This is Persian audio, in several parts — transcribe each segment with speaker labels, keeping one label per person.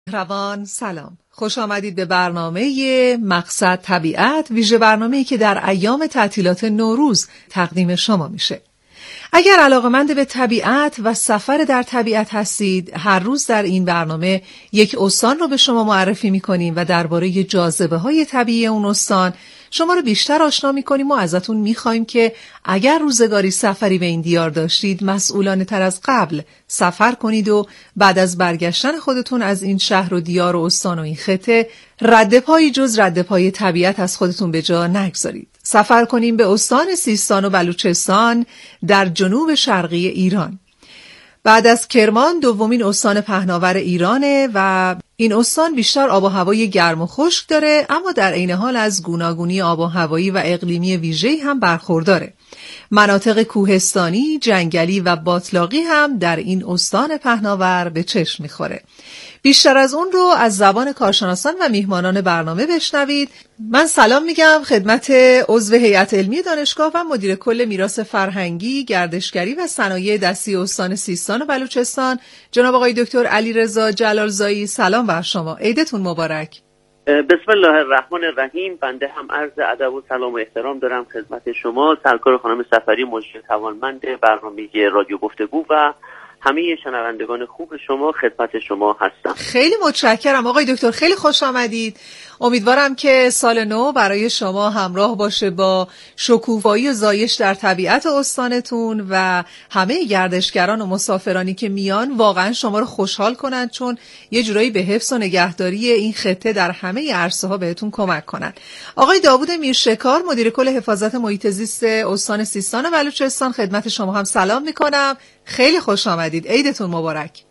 Speaker 1: روان سلام، خوش آمدید به برنامه مقصد طبیعت، ویژه برنامه‌ای که در ایام تعطیلات نوروز تقدیم شما میشه. اگر علاقه‌مند به طبیعت و سفر در طبیعت هستید، هر روز در این برنامه یک استان رو به شما معرفی می‌کنیم و درباره جاذبه‌های طبیعی اون استان شما رو بیشتر آشنا می‌کنیم و ازتون می‌خوایم که اگر روزگاری سفری به این دیار داشتید، مسئولانه تر از قبل سفر کنید و بعد از برگشتن خودتون از این شهر و دیار و استان و این خطه ردپایی جز ردپای طبیعت از خودتون به جا نگذارید. سفر کنیم به استان سیستان و بلوچستان در جنوب شرقی ایران. بعد از کرمان دومین استان پهناور ایرانه و این استان بیشتر آب و هوای گرم و خشک داره، اما در عین حال از گوناگونی آب و هوایی و اقلیمی ویژه‌ای هم برخورداره. مناطق کوهستانی، جنگلی و باتلاقی هم در این استان پهناور به چشم میخوره. بیشتر از اون رو از زبان کارشناسان و میهمانان برنامه بشنوید. من سلام میگم خدمت عضو هیئت علمی دانشگاه و مدیر کل میراث فرهنگی، گردشگری و صنایع دستی استان سیستان و بلوچستان، جناب آقای دکتر علیرضا جلالزایی. سلام بر شما، عیدتون مبارک.
Speaker 2: بسم الله الرحمن الرحیم. بنده هم عرض ادب و سلام و احترام دارم خدمت شما، سرکار خانم سفری، مجری توانمند برنامه رادیو گفتگو و همه شنوندگان خوب شما. خدمت شما هستم.
Speaker 1: خیلی متشکرم آقای دکتر، خیلی خوش آمدید. امیدوارم که سال نو برای شما همراه باشه با شکوفایی و زایش در طبیعت استانتون و همه گردشگران و مسافرانی که میان واقعا شما رو خوشحال کنن، چون یه جورایی به حفظ و نگهداری این خطه در همه عرصه‌ها بهتون کمک کنن. آقای داوود میرشکار، مدیر کل حفاظت محیط زیست استان سیستان و بلوچستان، خدمت شما هم سلام میکنم. خیلی خوش آمدید، عیدتون مبارک.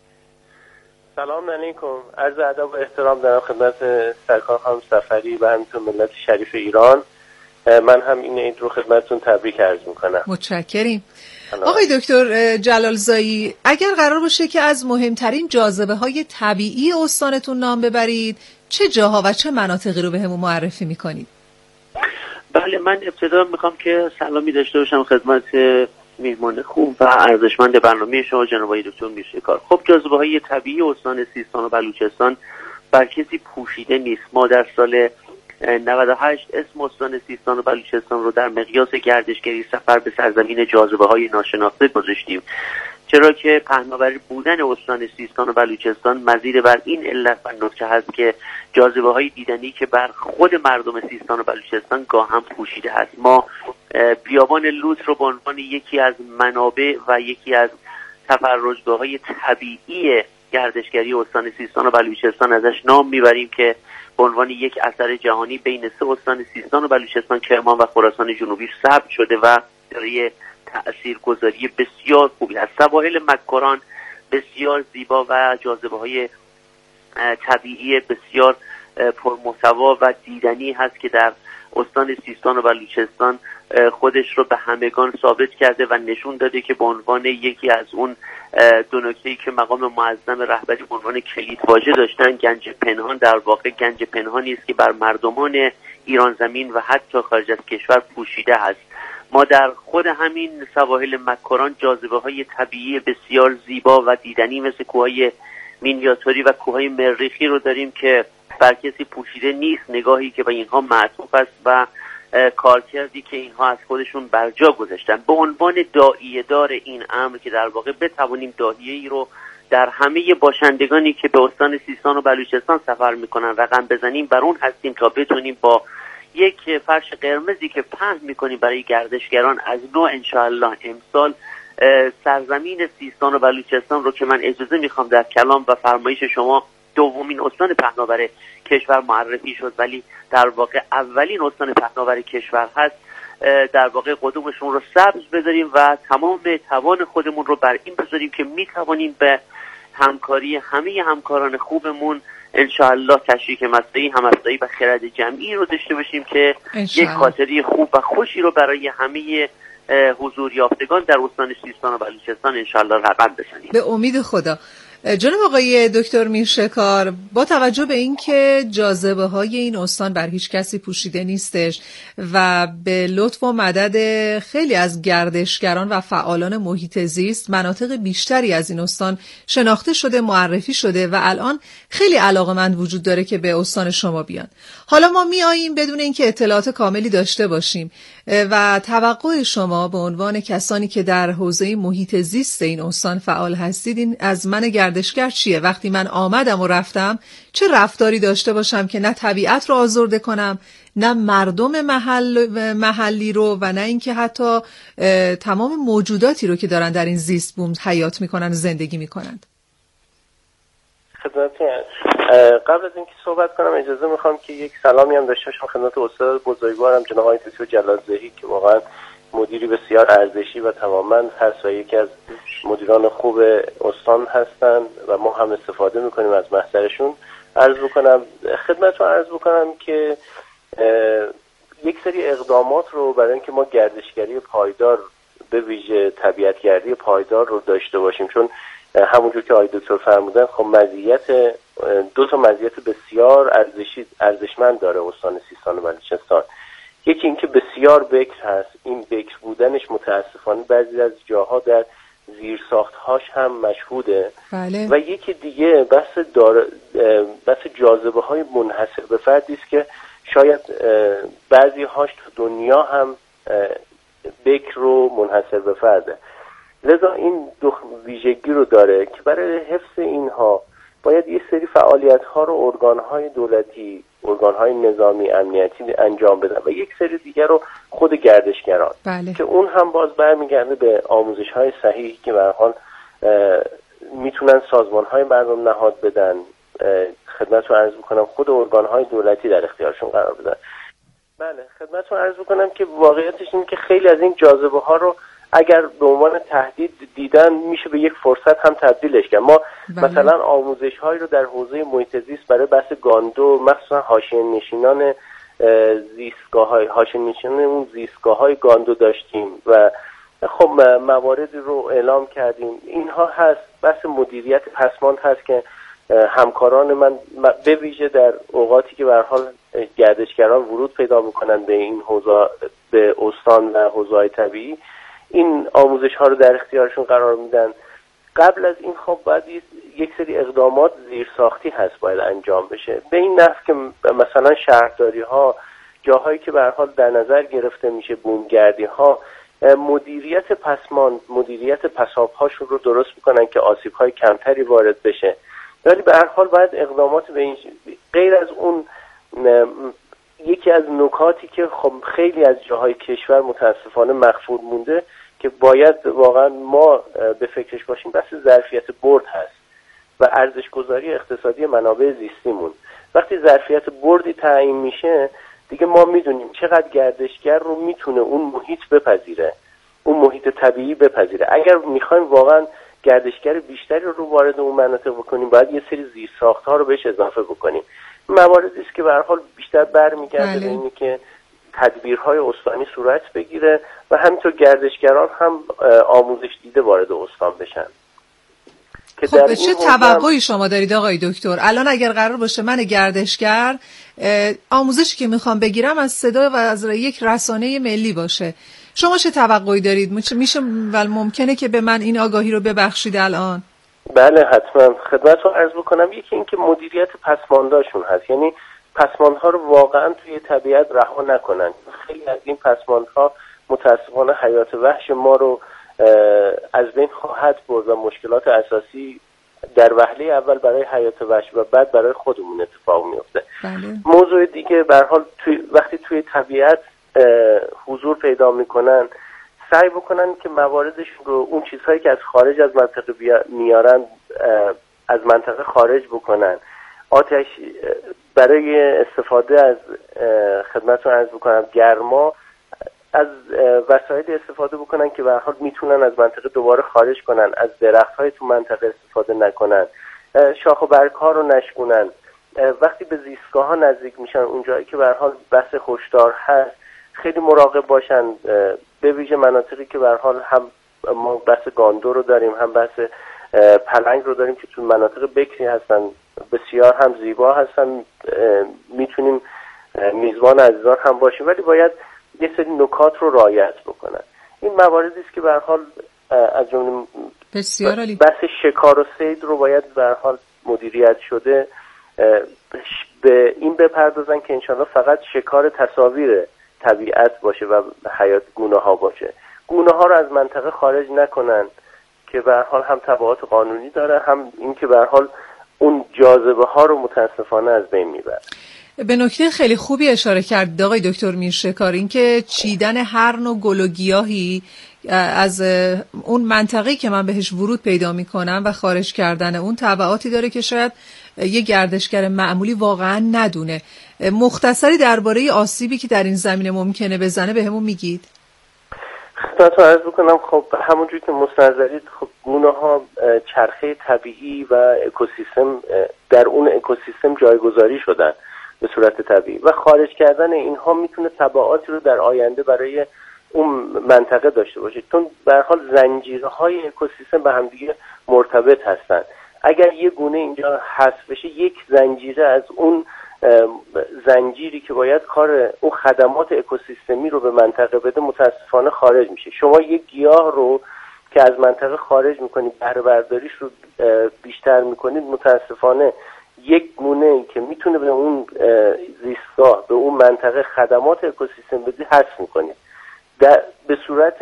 Speaker 3: سلام علیکم، عرض ادب و احترام دارم خدمت سرکار خانم سفری و همینطور ملت شریف ایران. من هم این عید رو خدمتتون تبریک عرض میکنم.
Speaker 1: متشکریم. آقای دکتر جلالزایی، اگر قرار باشه که از مهمترین جاذبه‌های طبیعی استانتون نام ببرید، چه جاها و چه مناطقی رو بهمون معرفی میکنید؟
Speaker 2: بله، من ابتدا میخوام که سلامی داشته باشم خدمت میهمان خوب و ارزشمند برنامه شما جناب آقای دکتر میرشکار. خب جاذبه‌های طبیعی استان سیستان و بلوچستان بر کسی پوشیده نیست. ما در سال 98 اسم استان سیستان و بلوچستان رو در مقیاس گردشگری سفر به سرزمین جاذبه‌های ناشناخته گذاشتیم، چرا که پهناور بودن استان سیستان و بلوچستان مزید بر این علت و نکته هست که جاذبه‌های دیدنی که بر خود مردم سیستان و بلوچستان گاهم پوشیده هست. ما بیابان لوط رو به عنوان یکی از منابع و یکی از تفرجگاه‌های طبیعی گردشگری استان سیستان و بلوچستان ازش نام میبریم که به عنوان یک اثر جهانی بین سه استان سیستان و بلوچستان، کرمان و خراسان جنوبی ثبت شده و دارای تأثیرگذاری بسیار خوبی است. سواحل مکران بسیار زیبا و جاذبه‌های طبیعی بسیار پرمحتوا و دیدنی هست که در استان سیستان و بلوچستان خودش رو به همگان ثابت کرده و نشون داده که به عنوان یکی از اون دو نکته‌ای که مقام معظم رهبری به عنوان کلیدواژه داشتن، گنج پنهان در واقع گنج پنهانی است که بر مردمان ایران زمین و حتی خارج از کشور پوشیده است. ما در خود همین سواحل مکران جاذبه‌های طبیعی بسیار زیبا و دیدنی مثل کوههای مینیاتوری و کوههای مریخی رو داریم که بر کسی پوشیده نیست. نگاهی که به اینها معطوف است و کارکردی که اینها از خودشون برجا گذاشتن به عنوان داعیه دار این امر که در واقع بتوانیم داعیه‌ای رو در همه باشندگانی که به استان سیستان و بلوچستان سفر میکنن رقم بزنیم. بر اون هستیم تا بتونیم با یک فرش قرمزی که پهن میکنیم برای گردشگران از نو انشاءالله امسال سرزمین سیستان و بلوچستان رو که من اجازه میخوام در کلام و فرمایش شما دومین استان پهناور کشور معرفی شد ولی در واقع اولین استان پهناور کشور هست، در واقع قدومشون رو سبز بذاریم و تمام توان خودمون رو بر این بذاریم که میتوانیم به همکاری همه همکاران خوبمون انشاءالله تشریک مصدعی، هم‌افزایی و خرد جمعی رو داشته باشیم که یک خاطری خوب و خوشی رو برای همه حضور یافتگان در استان سیستان و بلوچستان انشاءالله رقم بزنیم.
Speaker 1: به امید خدا. جناب آقای دکتر میرشکار، با توجه به اینکه جاذبه های این استان بر هیچ کسی پوشیده نیستش و به لطف و مدد خیلی از گردشگران و فعالان محیط زیست مناطق بیشتری از این استان شناخته شده، معرفی شده و الان خیلی علاقه‌مند وجود داره که به استان شما بیان. حالا ما میاییم بدون اینکه اطلاعات کاملی داشته باشیم و توقع شما به عنوان کسانی که در حوزه محیط زیست این استان فعال هستید این از من گردشگر چیه؟ وقتی من آمدم و رفتم چه رفتاری داشته باشم که نه طبیعت رو آزرده کنم، نه مردم محلی رو و نه اینکه حتی تمام موجوداتی رو که دارن در این زیست بوم حیات میکنن و زندگی میکنند.
Speaker 3: خدمتتون قبل از اینکه صحبت کنم اجازه میخوام که یک سلامی هم داشته باشم خدمت استاد بزرگوارم جناب آقای دکتر جلال‌زهی که واقعا مدیری بسیار ارزشی و تماماً هست و یکی از مدیران خوب استان هستن و ما هم استفاده میکنیم از محضرشون. عرض بکنم که یک سری اقدامات رو برای اینکه ما گردشگری پایدار به ویژه طبیعتگردی پایدار رو داشته باشیم، چون همونجور که آقای دکتر فرمودن خب دو تا مزیت بسیار ارزشمند داره استان سیستان و بلوچستان. یکی اینکه بسیار بکر هست، این بکر بودنش متاسفانه بعضی از جاها در زیرساخت‌هاش هم مشهوده.
Speaker 1: بله.
Speaker 3: و یکی دیگه بس جاذبه‌های منحصر به فردی است که شاید بعضی هاش تو دنیا هم بکر و منحصر به فرده، لذا این دو ویژگی رو داره که برای حفظ اینها باید یه سری فعالیت‌ها رو ارگان‌های دولتی، ارگان‌های نظامی امنیتی انجام بدن و یک سری دیگر رو خود گردشگران.
Speaker 1: بله.
Speaker 3: که اون هم باز برمیگرده به آموزش‌های صحیحی که به هر حال میتونن سازمان‌های مردم نهاد بدن، خدمتتون عرض می‌کنم خود ارگان‌های دولتی در اختیارشون قرار بدن. بله خدمتتون عرض می‌کنم که واقعیتش اینه که خیلی از این جاذبه‌ها رو اگر به عنوان تهدید دیدن میشه به یک فرصت هم تبدیلش کرد. ما مثلا آموزش‌هایی رو در حوزه محیط زیست برای بحث گاندو، مخصوصا حاشیه‌نشینان زیستگاه‌های گاندو داشتیم و خب مواردی رو اعلام کردیم. اینها هست. بحث مدیریت پسماند هست که همکاران من به ویژه در اوقاتی که به هر حال گردشگران ورود پیدا می‌کنن به این حوزه، به استان و حوزه‌های طبیعی، این آموزش ها رو در اختیارشون قرار میدن. قبل از این خب باید یک سری اقدامات زیرساختی هست باید انجام بشه، به این نحو که مثلا شهرداری ها، جاهایی که به هر حال در نظر گرفته میشه بومگردی ها، مدیریت پسماند، مدیریت پساب هاشون رو درست میکنن که آسیب های کمتری وارد بشه. ولی به هر حال باید اقدامات به این غیر از اون یکی از نکاتی که خب خیلی از جاهای کشور متاسفانه مخفول مونده که باید واقعا ما به فکرش باشیم، بحث ظرفیت برد هست و ارزش گذاری اقتصادی منابع زیستیمون. وقتی ظرفیت بردی تعیین میشه دیگه ما میدونیم چقدر گردشگر رو میتونه اون محیط بپذیره، اون محیط طبیعی بپذیره. اگر میخوایم واقعا گردشگر بیشتری رو وارد اون مناطق بکنیم باید یه سری زیرساخت‌ها رو بهش اضافه بکنیم. مواردی است که به هر حال بیشتر برمیگرده به اینی که تدبیرهای استانی صورت بگیره و همینطور گردشگران هم آموزش دیده وارد استان بشن.
Speaker 1: خب چه توقعی شما دارید آقای دکتر؟ الان اگر قرار باشه من گردشگر آموزشی که میخوام بگیرم از صدا و از یک رسانه ملی باشه، شما چه توقعی دارید؟ میشه و ممکنه که به من این آگاهی رو ببخشید الان؟
Speaker 3: بله حتما خدمتتون عرض بکنم. یکی این که مدیریت پسماندهاشون هست، یعنی پسماندها رو واقعا توی طبیعت رها نکنن. خیلی از این پسماندها متاسفانه حیات وحش ما رو از بین خواهد برد و مشکلات اساسی در وهله اول برای حیات وحش و بعد برای خودمون اتفاق میفته. موضوع دیگه به هر حال وقتی توی طبیعت حضور پیدا میکنن سعی بکنن که مواردشون رو، اون چیزهایی که از خارج از منطقه میارن از منطقه خارج بکنن. آتش برای استفاده از خدمتتون عرض بکنم گرما از وسایل استفاده بکنن که به هر حال میتونن از منطقه دوباره خارج کنن، از درخت‌های تو منطقه استفاده نکنن، شاخ و برگ‌ها رو نشکنن. وقتی به زیستگاه‌ها نزدیک میشن، اونجایی که به هر حال بحث هشدار هست خیلی مراقب باشن، به ویژه مناطقی که به هر حال هم ما بحث گاندو رو داریم، هم بحث پلنگ رو داریم که تو مناطق بکری هستن، بسیار هم زیبا هستن، میتونیم میزبان عزیزان هم باشیم، ولی باید یه سری نکات رو رعایت بکنن. این مواردی است که به هر حال از جمله
Speaker 1: بسیار عالی
Speaker 3: بحث شکار و صید رو باید به هر حال مدیریت شده به این بپردازن که انشالله فقط شکار تصاویر طبیعت باشه و حیات گونه ها باشه، گونه ها رو از منطقه خارج نکنن که به هر حال هم تبعات قانونی داره، هم این که به هر حال اون جاذبه ها رو متاسفانه از بین میبره.
Speaker 1: به نکته خیلی خوبی اشاره کرد آقای دکتر میرشکار، این که چیدن هر نوع گل و گیاهی از اون منطقه‌ای که من بهش ورود پیدا میکنم و خارج کردن اون تبعاتی داره که شاید یه گردشگر معمولی واقعا ندونه. مختصری درباره آسیبی که در این زمینه ممکنه بزنه بهمون میگید؟
Speaker 3: خدمتتون عرض بکنم، خب همونجوری که مستحضرید، خب گونه ها چرخه طبیعی و اکوسیستم در اون اکوسیستم جایگذاری شدن به صورت طبیعی و خارج کردن اینها میتونه تبعاتی رو در آینده برای اون منطقه داشته باشه، چون به هر حال زنجیرهای اکوسیستم به هم دیگه مرتبط هستن. اگر یه گونه اینجا حذف بشه، یک زنجیره از اون زنجیری که باید کار اون خدمات اکوسیستمی رو به منطقه بده متاسفانه خارج میشه. شما یک گیاه رو که از منطقه خارج میکنید، بهره برداریش رو بیشتر میکنید، متاسفانه یک گونه که میتونه به اون زیستگاه، به اون منطقه خدمات اکوسیستم بده حذف میکنید. به صورت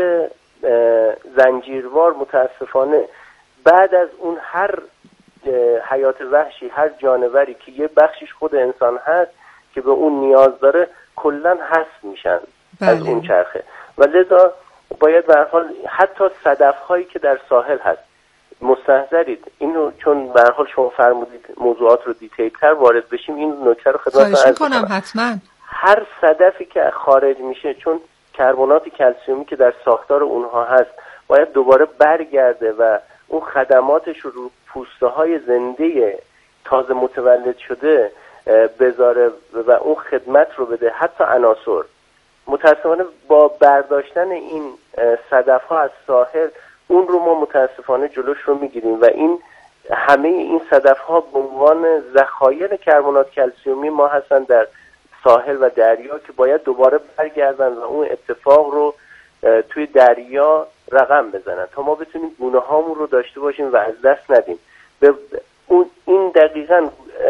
Speaker 3: زنجیروار متاسفانه بعد از اون هر حیات وحشی، هر جانوری که یه بخشش خود انسان هست که به اون نیاز داره، کلن حذف میشن از اون چرخه. و لذا باید به هر حال حتی صدف هایی که در ساحل هست، مستحضرید اینو، چون به هر حال شما فرمودید موضوعات رو دیتیل تر وارد بشیم، این نکته رو خدمتتون عرض
Speaker 1: کنم. حتما
Speaker 3: هر صدفی که خارج میشه، چون کربنات کلسیومی که در ساختار اونها هست باید دوباره برگرده و اون خدماتش رو پوسته های زنده تازه متولد شده بذاره و اون خدمت رو بده. حتی عناصر، متاسفانه با برداشتن این صدف ها از ساحل، اون رو ما متاسفانه جلوش رو میگیریم و این همه این صدف ها به عنوان ذخایر کربنات کلسیومی ما هستن در ساحل و دریا که باید دوباره برگردن و اون اتفاق رو توی دریا رقم بزنن تا ما بتونیم گونه هامون رو داشته باشیم و از دست ندیم. این دقیقاً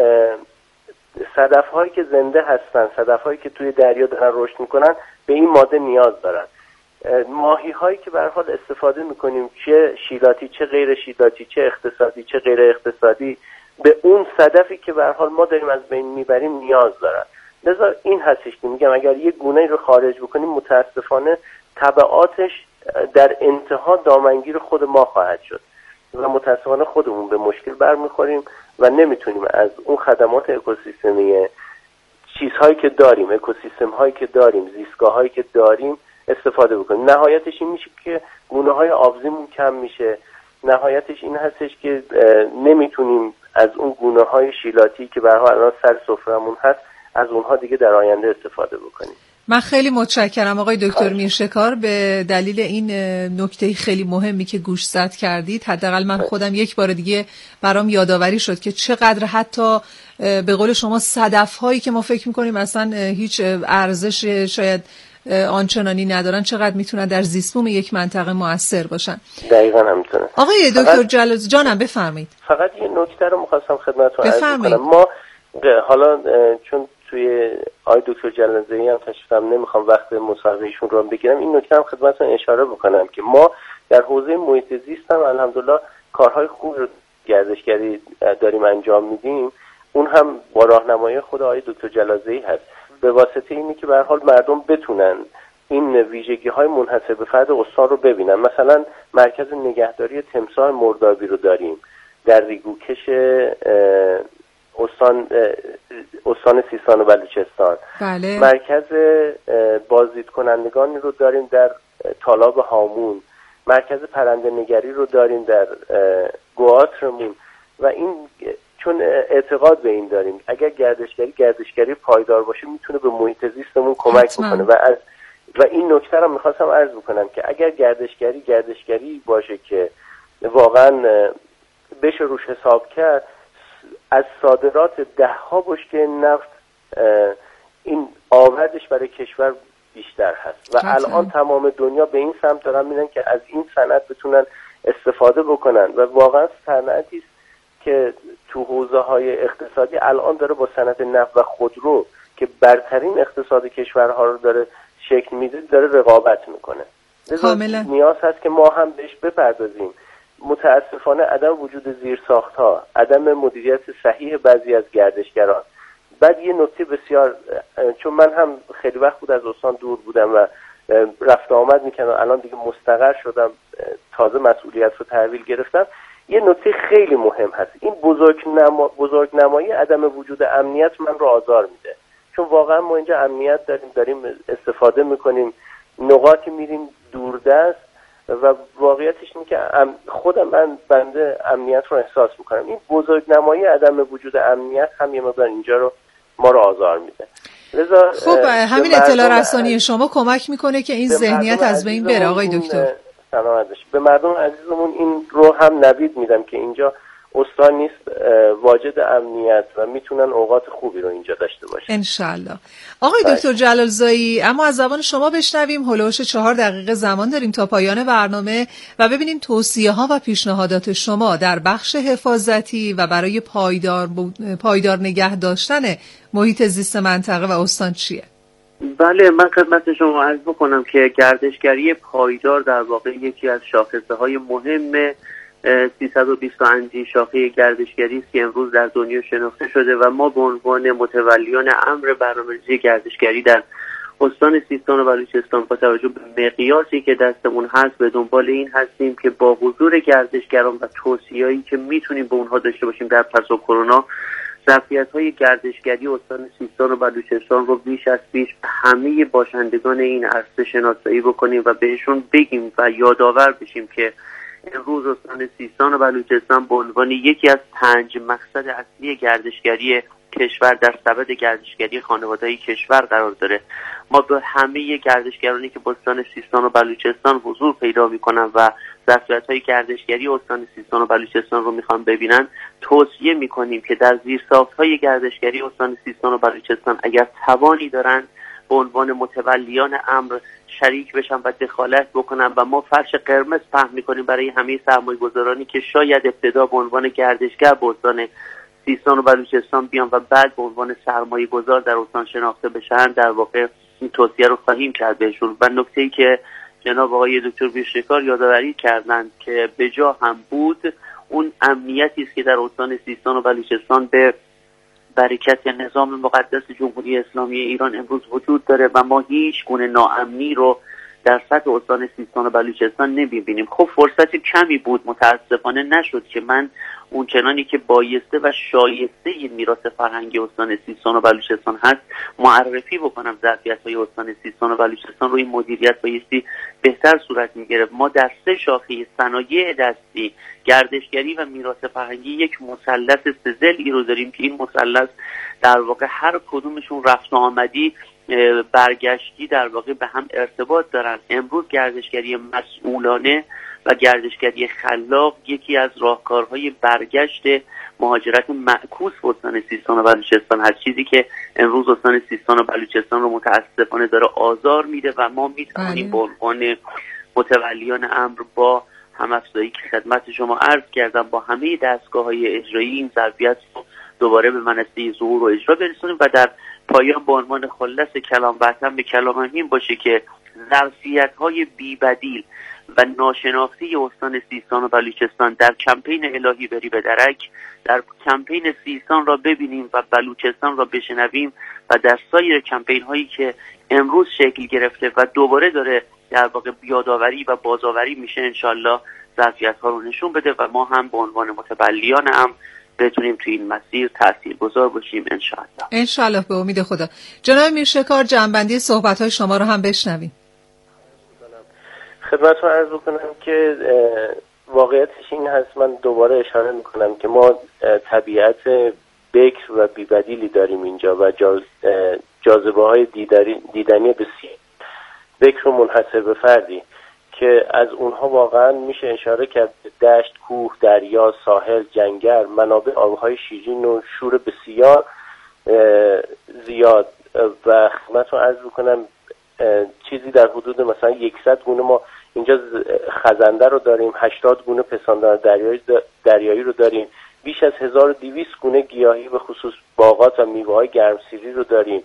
Speaker 3: صدف هایی که زنده هستن، صدف هایی که توی دریا دارن رشد میکنن، به این ماده نیاز دارن. ماهی هایی که به هر حال استفاده میکنیم، چه شیلاتی چه غیر شیلاتی، چه اقتصادی چه غیر اقتصادی، به اون صدفی که به هر حال ما داریم از بین میبریم نیاز دارن. لذا این هستش که میگم اگر یه گونه رو خارج بکنیم، متاسفانه تبعاتش در انتها دامنگیر خود ما خواهد شد و متاسفانه خودمون به مشکل برمیخوریم و نمیتونیم از اون خدمات اکوسیستمی چیزهایی که داریم، اکوسیستم هایی که داریم، زیستگاه هایی که داریم استفاده بکنیم. نهایتش این میشه که گونه های آبزیمون کم میشه، نهایتش این هستش که نمیتونیم از اون گونه های شیلاتی که به هر حال الان سر سفرمون هست از اونها دیگه در آینده استفاده بکنیم.
Speaker 1: من خیلی متشکرم آقای دکتر میرشکار به دلیل این نکته خیلی مهمی که گوشزد کردید. حداقل من خودم یک بار دیگه برام یادآوری شد که چقدر حتی به قول شما صدف هایی که ما فکر میکنیم اصلا هیچ ارزش شاید آنچنانی ندارن، چقدر میتونن در زیستبوم یک منطقه مؤثر باشن.
Speaker 3: دقیقاً همینطوره.
Speaker 1: آقای دکتر جلال جانم بفرمایید.
Speaker 3: فقط یه نکته رو می‌خواستم خدمتتون عرض کنم. ما حالا چون توی آقای دکتر جلال‌زایی هم تشریفم نمیخوام وقت مصاحبهشون رو بگیرم، این نکته هم خدمتتون اشاره بکنم که ما در حوزه محیط زیست هم الحمدلله کارهای خوب رو گردشگری داریم انجام میدیم. اون هم با راهنمایی خود آقای دکتر جلال‌زایی هست، به واسطه اینی که به هر حال مردم بتونن این ویژگی‌های منحصر به فرد استان رو ببینن. مثلا مرکز نگهداری تمساح مردابی رو داریم در ریگوکش استان سیستان و بلوچستان.
Speaker 1: بله.
Speaker 3: مرکز بازدید کنندگانی رو داریم در تالاب هامون. مرکز پرنده نگری رو داریم در گواترمون و این چون اعتقاد به این داریم اگر گردشگری پایدار باشه میتونه به محیط زیستمون کمک بکنه و این نکته رو میخواستم عرض بکنم که اگر گردشگری باشه که واقعا بشه روش حساب کرد، از صادرات 10 بشکه نفت این آوردش برای کشور بیشتر هست و الان تمام دنیا به این سمت دارن میرن که از این صنعت بتونن استفاده بکنن و واقعا صنعتی است که تو حوزه‌های اقتصادی الان داره با صنعت نفت و خودرو که برترین اقتصاد کشورها رو داره شکل میده داره رقابت میکنه.
Speaker 1: کاملا
Speaker 3: نیاز هست که ما هم بهش بپردازیم. متاسفانه عدم وجود زیرساخت‌ها، عدم مدیریت صحیح بعضی از گردشگران. بعد یه نکته بسیار، چون من هم خیلی وقت بود از استان دور بودم و رفت آمد میکنم، الان دیگه مستقر شدم، تازه مسئولیت رو تحویل گرفتم. یه نکته خیلی مهم هست، این بزرگنمایی عدم وجود امنیت من رو آزار میده، چون واقعا ما اینجا امنیت داریم استفاده میکنیم، نقاطی میریم دوردست و واقعیتش اینه که خودم من بنده امنیت رو احساس میکنم. این بزرگنمایی عدم وجود امنیت هم یه مقدار اینجا رو ما رو آزار میده.
Speaker 1: خب همین اطلاع رسانی شما کمک میکنه که این ذهنیت از بین بره آقای دکتر.
Speaker 3: سلامتش. به مردم عزیزمون این رو هم نوید میدم که اینجا استان نیست واجد امنیت و میتونن اوقات خوبی رو اینجا داشته باشن
Speaker 1: انشالله. آقای دکتر جلالزایی، اما از زبان شما بشنویم، هلوش 4 دقیقه زمان داریم تا پایان برنامه و ببینیم توصیه ها و پیشنهادات شما در بخش حفاظتی و برای پایدار نگه داشتن محیط زیست منطقه و استان چیه؟
Speaker 2: بله، من خدمت شما عرض بکنم که گردشگری پایدار در واقع یکی از شاخصه‌های مهم 325 شاخه گردشگری است که امروز در دنیا شناخته شده و ما به عنوان متولیان امر برنامه‌ریزی گردشگری در استان سیستان و بلوچستان با توجه به مقیاسی که دستمون هست به دنبال این هستیم که با حضور گردشگران و توصیه‌ای که میتونیم به اونها داشته باشیم در پس از کرونا، ظرفیت‌های گردشگری استان سیستان و بلوچستان رو بیش از پیش به همه باشندگان این عرصه شناسایی بکنیم و بهشون بگیم و یادآور بشیم که امروز استان سیستان و بلوچستان به عنوان یکی از 5 مقصد اصلی گردشگری کشور در سبد گردشگری خانواده‌ای کشور قرار داره. ما به همه گردشگرانی که به استان سیستان و بلوچستان حضور پیدا می‌کنن و ظرفیت‌های گردشگری استان سیستان و بلوچستان رو می‌خوان ببینن، توصیه می‌کنیم که در زیرساخت‌های گردشگری استان سیستان و بلوچستان اگر توانی دارن به عنوان متولیان امر شریک بشن و دخالت بکنن و ما فرش قرمز پهن می‌کنیم برای همه سرمایه‌گذارانی که شاید ابتدا به عنوان گردشگر به استان سیستان و بلوچستان بیان و بعد به عنوان سرمایه‌گذار در استان شناخته بشن. در واقع این توصیه رو خواهیم کرد بهشون. و نکته‌ای که جناب آقای دکتر بیرشکار یادآوری کردند که به جا هم بود، اون امنیتی است که در استان سیستان و بلوچستان به برکت نظام مقدس جمهوری اسلامی ایران امروز وجود داره و ما هیچ گونه ناامنی رو در سطح استان سیستان و بلوچستان نمی‌بینیم. خب فرصت کمی بود، متاسفانه نشد که من اون چنانی که بایسته و شایسته میراث فرهنگی استان سیستان و بلوچستان هست معرفی بکنم ظرفیت‌های استان سیستان و بلوچستان رو. این مدیریت بایستی بهتر صورت می‌گرفت. ما در 3 شاخه صنایع دستی، گردشگری و میراث فرهنگی یک مثلث سه‌ضلعی رو داریم که این مثلث در واقع هر کدومشون رفت و آمدی برگشتی در واقع به هم ارتباط دارن. امروز گردشگری مسئولانه و گردشگری خلاق یکی از راهکارهای برگشت مهاجرت معکوس به استان سیستان و بلوچستان هست، چیزی که امروز استان سیستان و بلوچستان رو متاسفانه داره آزار میده و ما میتونیم به عنوان متولیان امر با هم‌افزایی که خدمت شما عرض کردم با همه دستگاه‌های اجرایی این ظرفیت رو دوباره به منصه ظهور و اجرا برسونیم و در پایان به عنوان خلاص کلام بحثم به کلام این باشه که ظرفیت‌های بی‌بدیل و ناشناخته استان سیستان و بلوچستان در کمپین الهی بری به درک، در کمپین سیستان را ببینیم و بلوچستان را بشنویم و در سایر کمپین هایی که امروز شکل گرفته و دوباره داره در واقع یادآوری و بازآوری میشه انشالله ظرفیت ها رو نشون بده و ما هم به عنوان متولیان هم بتونیم توی این مسیر تاثیرگذار باشیم
Speaker 1: انشالله به امید خدا. جناب میرشکار، جنبندی صحبت های شما رو هم بشنویم.
Speaker 3: خدمتتون عرض کنم که واقعیتش این هست، من دوباره اشاره میکنم که ما طبیعت بکر و بی‌بدیلی داریم اینجا و جاذبه های دیدنی بسیار بکر و منحصر به فردی که از اونها واقعا میشه اشاره کرد دشت، کوه، دریا، ساحل، جنگل، منابع آبهای شیرین و شور بسیار زیاد و خدمت رو عرض بکنم چیزی در حدود مثلا 100 گونه ما اینجا خزنده رو داریم، 80 گونه پستاندار دریایی رو داریم، بیش از 1200 گونه گیاهی به خصوص باغات و میوه‌های گرمسیری رو داریم.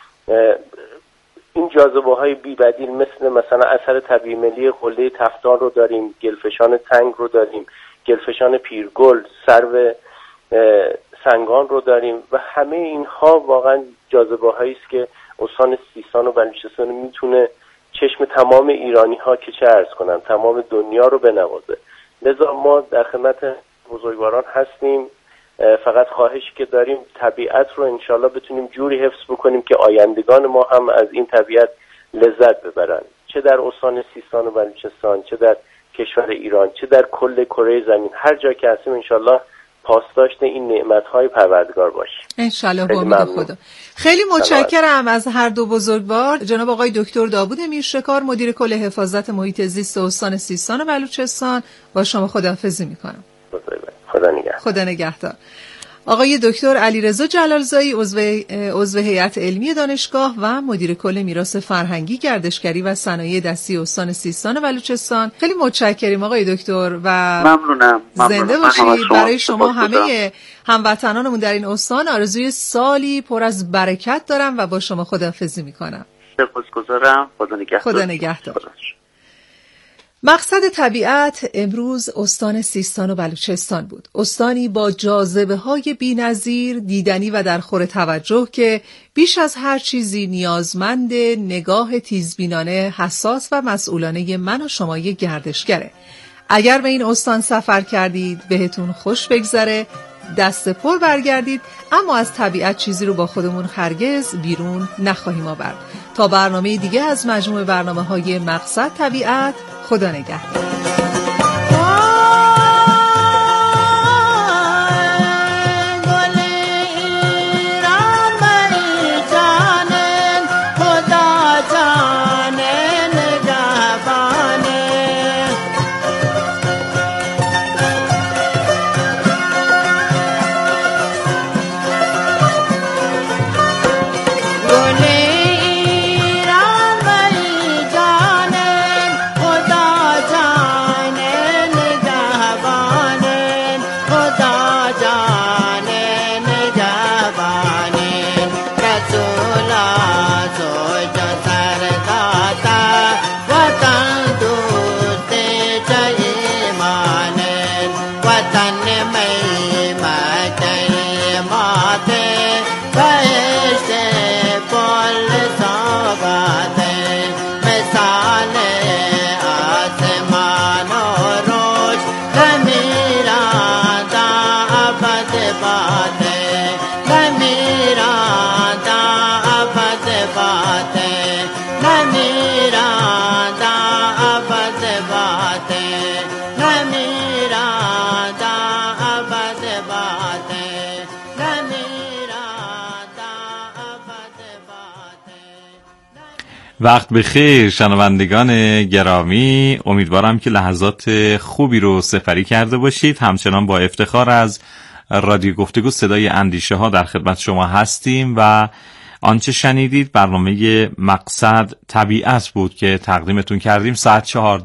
Speaker 3: این جاذبه‌های بی‌بدیل مثلا اثر طبیعی ملی قله تفتان رو داریم، گلفشان تنگ رو داریم، گلفشان پیرگل، سرو سنگان رو داریم و همه اینها واقعا جاذبه‌هایی است که استان سیستان و بلوچستان میتونه چشم تمام ایرانی‌ها که چه عرض کنن تمام دنیا رو بنوازه. لذا ما در خدمت بزرگواران هستیم. فقط خواهشی که داریم طبیعت رو انشالله بتونیم جوری حفظ بکنیم که آیندگان ما هم از این طبیعت لذت ببرن، چه در استان سیستان و بلوچستان، چه در کشور ایران، چه در کل کره زمین، هر جا که هستیم انشالله پاسداشت این نعمت‌های پروردگار باشیم
Speaker 1: انشالله با امید خدا. خیلی متشکرم از هر دو بزرگوار، جناب آقای دکتر داوود میرشکار مدیر کل حفاظت محیط زیست استان سیستان و بلوچستان. با شما خداحافظی می‌کنم. خدا نگهدار. آقای دکتر علیرضا جلالزایی عضو هیئت علمی دانشگاه و مدیر کل میراث فرهنگی، گردشگری و صنایع دستی استان سیستان و بلوچستان. خیلی متشکریم آقای دکتر و
Speaker 2: ممنونم.
Speaker 1: زنده باشید. برای شما همه هموطنانمون در این استان آرزوی سالی پر از برکت دارم و با شما خداحافظی میکنم.
Speaker 2: سپاسگزارم.
Speaker 1: خدا نگهدار. مقصد طبیعت امروز استان سیستان و بلوچستان بود. استانی با جاذبه‌های بی‌نظیر، دیدنی و در خور توجه که بیش از هر چیزی نیازمند نگاه تیزبینانه، حساس و مسئولانه من و شمای گردشگره. اگر به این استان سفر کردید بهتون خوش بگذره، دست پر برگردید، اما از طبیعت چیزی رو با خودمون هرگز بیرون نخواهیم آورد. تا برنامه دیگه از مجموع برنامه‌های مقصد طبیعت، خدا نگهدار.
Speaker 4: وقت بخیر شنوندگان گرامی، امیدوارم که لحظات خوبی رو سپری کرده باشید. همچنان با افتخار از رادیو گفتگو صدای اندیشه ها در خدمت شما هستیم و آنچه شنیدید برنامه مقصد طبیعت بود که تقدیمتون کردیم. ساعت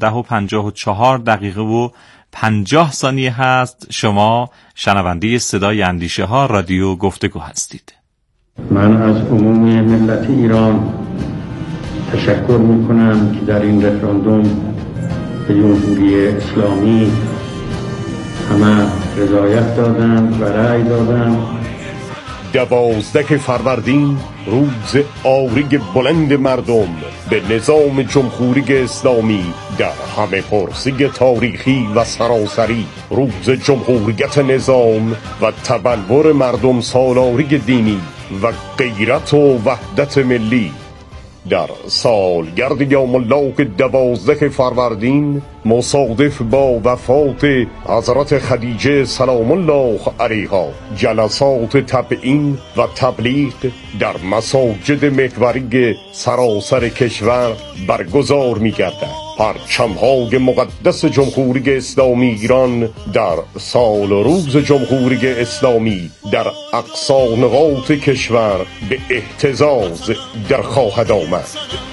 Speaker 4: 14:54 هست. شما شنونده صدای اندیشه ها رادیو گفتگو هستید.
Speaker 5: من از عموم ملت ایران تشکر میکنم که در این رفراندوم به جمهوری اسلامی همه رضایت دادند و رأی دادند.
Speaker 6: 12 فروردین روز آری بلند مردم به نظام جمهوری اسلامی در همه پرسی تاریخی و سراسری، روز جمهوریت نظام و تبلور مردم سالاری دینی و غیرت و وحدت ملی. در سالگرد یوم الله 12 فروردین مصادف با وفات حضرت خدیجه سلام الله علیها، جلسات تبیین و تبلیغ در مساجد محوری سراسر کشور برگزار می گردد. پرچم‌های مقدس جمهوری اسلامی ایران در سال و روز جمهوری اسلامی در اقصا نقاط کشور به اهتزاز در خواهد آمد.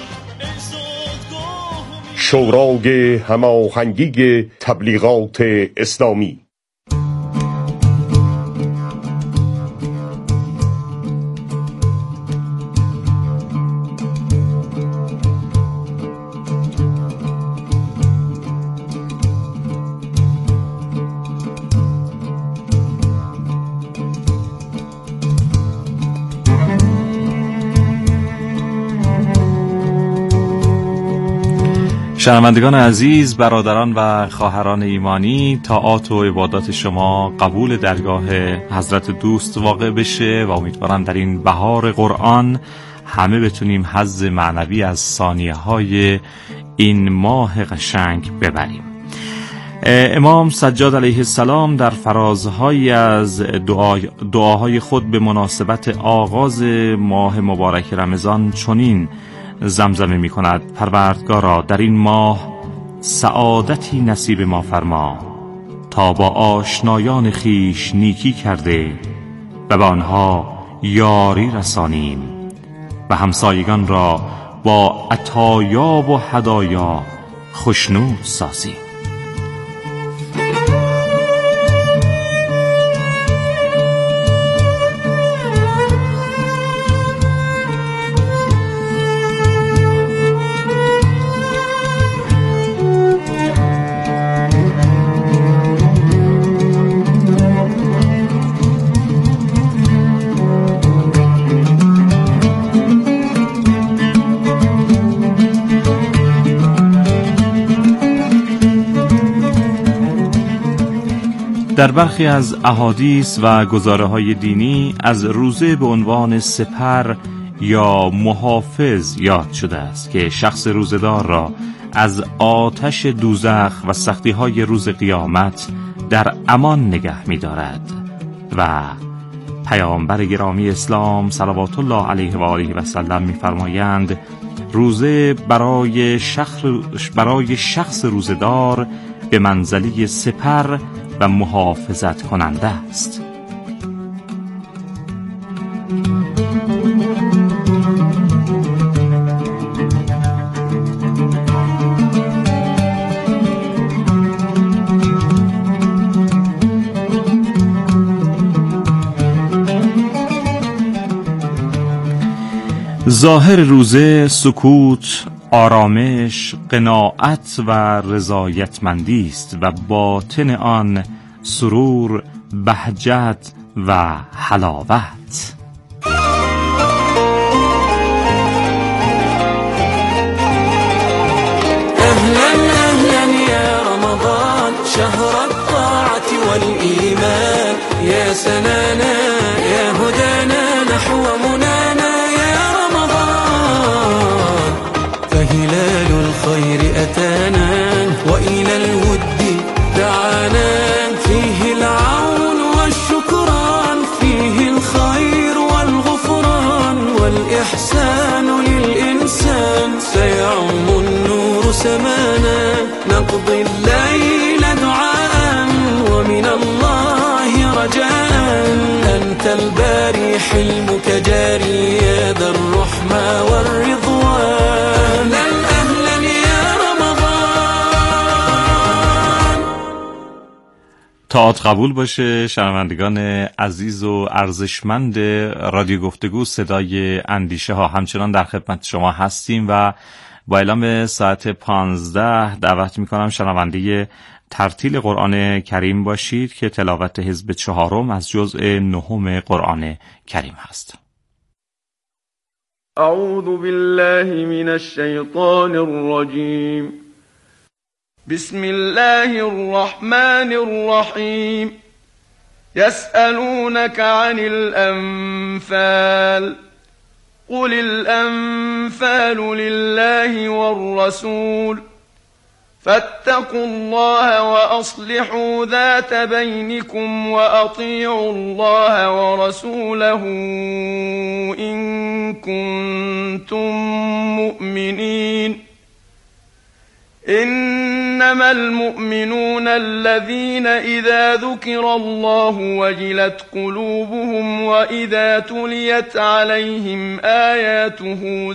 Speaker 6: شورای هماهنگی تبلیغات اسلامی.
Speaker 4: شنوندگان عزیز، برادران و خواهران ایمانی، طاعات و عبادات شما قبول درگاه حضرت دوست واقع بشه و امیدوارم در این بهار قرآن همه بتونیم حظ معنوی از ثانیه‌های این ماه قشنگ ببریم. امام سجاد علیه السلام در فرازهایی از دعاهای خود به مناسبت آغاز ماه مبارک رمضان چنین زمزمه می کند: پروردگارا در این ماه سعادتی نصیب ما فرما تا با آشنایان خیش نیکی کرده و به آنها یاری رسانیم و همسایگان را با عطایا و هدایا خوشنود سازیم. در برخی از احادیث و گزاره‌های دینی از روزه به عنوان سپر یا محافظ یاد شده است که شخص روزه‌دار را از آتش دوزخ و سختی‌های روز قیامت در امان نگه می‌دارد و پیامبر گرامی اسلام صلوات الله علیه و آله و سلم می‌فرمایند روزه برای شخص روزه‌دار به منزله سپر و محافظت کننده است. ظاهر روزه سکوت، آرامش، قناعت و رضایتمندی است و باطن آن سرور، بهجت و حلاوت.
Speaker 7: أهلا أهلا يا رمضان شهر الطاعة والإيمان يا سنانا يا هدانا نحو منانا يا رمضان فهلال الخير أتانا وإلى الود دعانا فيه العون والشكران فيه الخير والغفران والإحسان للإنسان سيعم النور سمانا نقضي الليل دعاء ومن الله رجاء أنت الباري حلمك جاري يا ذا الرحمة والرضوان أهلا يا رمضان.
Speaker 4: طاعت قبول باشه شنوندگان عزیز و ارزشمند رادیو گفتگو صدای اندیشه ها. همچنان در خدمت شما هستیم و با اعلام ساعت 15 دعوت میکنم شنونده ترتیل قرآن کریم باشید که تلاوت حزب 4 از جزء 9 قرآن کریم هست.
Speaker 8: اعوذ بالله من الشیطان الرجیم بسم الله الرحمن الرحیم يسألونك عن الأنفال قل الأنفال لله والرسول فاتقوا الله وأصلحوا ذات بينكم وأطيعوا الله ورسوله إن كنتم مؤمنين إنما المؤمنون الذين إذا ذكر الله وجلت قلوبهم وإذا تليت عليهم آياته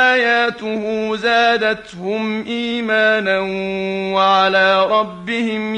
Speaker 8: زادتهم إيمانا وعلى ربهم